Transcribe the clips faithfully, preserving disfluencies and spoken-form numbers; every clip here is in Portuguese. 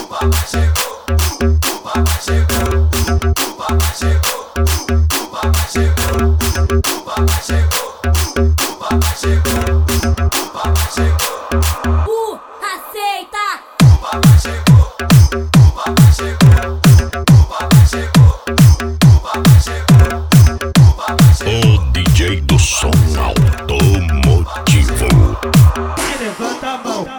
papai chegou, o papai chegou, o papai chegou, o papai chegou, o papai chegou, o papai chegou, o papai chegou. Uh, aceita! O papai chegou, o papai chegou, o papai chegou, o papai chegou, o papai chegou. O D J do som automotivo. Levanta a mão.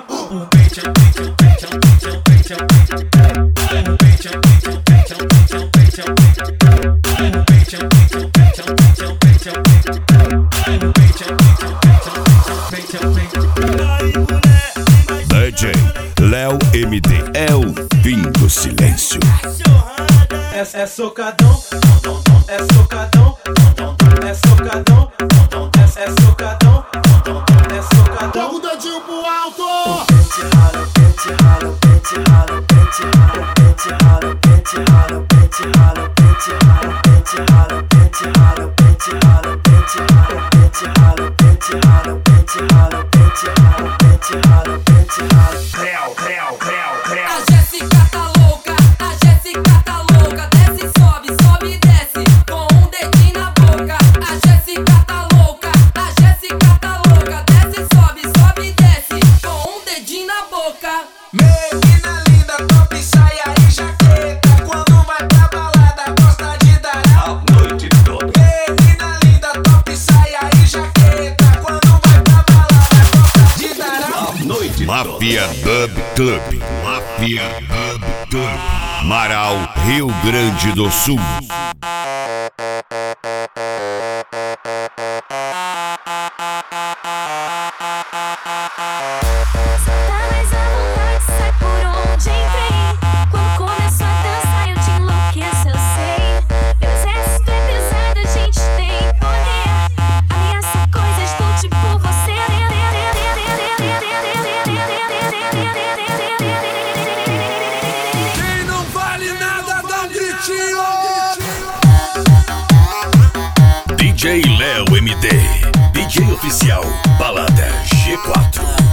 D J Léo M D é o fim do silêncio. É, é socadão, é socadão, é socadão, é, é socadão, é socadão. Joga o dedinho pro alto. Pente rala, pente rala, pente rala, pente rala, pente rala, pente rala, pente rala, pente rala, pente rala, pente rala, pente rala, pente rala, pente rala, pente rala, pente rala, pente rala, pente rala, pente rala. Creu, creu, creu, creu. A Jéssica tá louca, a Jéssica tá louca. Desce, sobe, sobe, desce, com um dedinho na boca. A Jéssica tá louca, a Jéssica tá louca. Desce, sobe, sobe, desce, com um dedinho na boca. Menina linda, top saia e jaqueta. Quando vai pra balada, gosta de dar a noite toda. Menina linda, top saia e jaqueta. Quando vai pra balada, gosta de dar a noite toda. Máfia Dub Club. Máfia Dub Club. Marau, Rio Grande do Sul. Tá mais à vontade, sai por onde entrei. Quando começo a dançar eu te enlouqueço, eu sei. Meu exército é pesado, a gente tem poder. Ameaça coisas do tipo você. Quem não vale nada, dá um gritinho. D J Léo M D. D J oficial Balada G quatro.